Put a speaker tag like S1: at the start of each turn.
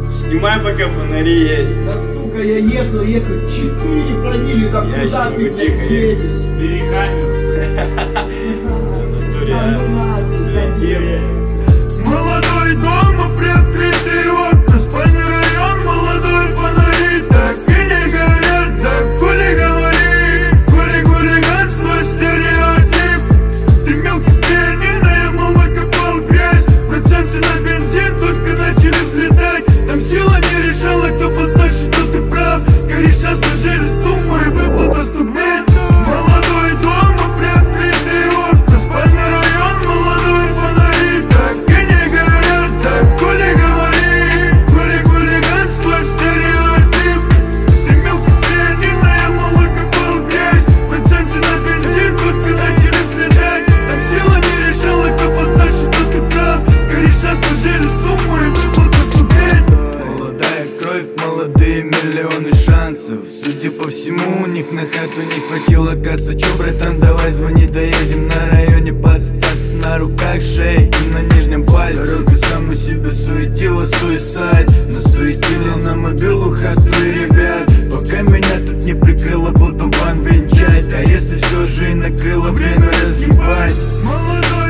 S1: Снимай, пока фонари есть.
S2: Да сука, я ехал, 4 пробили, так
S1: Я
S2: куда
S1: еще
S2: ты
S1: могу тихо
S2: едешь?
S3: Бери камеру.
S1: Светил.
S4: Молодой дом и приоткрытые окна, спальный район, молодой фонари так и не горят, так хули говори, хулиганство, стереотип. Ты мелкий пианино, молоко пол грязь, проценты на бензин только начали взлетать. Там сила не решала, кто постарше, тот и прав. Кореша сложили сумму и выплата ступень. Молодой дом и приоткрытые окна, спальный район, молодой фонари так и не горят, так хули говори, хулиганство, стереотип. Ты мелкий пианино, молоко пол грязь, проценты на бензин только начали взлетать. Там сила не решала, кто постарше, тот и прав. Кореша сложили сумму и выплата ступень. Молодая кровь, молодые миллионы шансов. Судя по всему, у них на хату не хватило касса. Чё, братан, давай звони, доедем. На районе подстаться, на руках шеи и на нижнем пальце. Дорога сама себя суетила, суисайд. Насуетили на мобилу хату и ребят. Пока меня тут не прикрыло, буду вам венчать. А если все же и накрыло, время разъебать. Молодой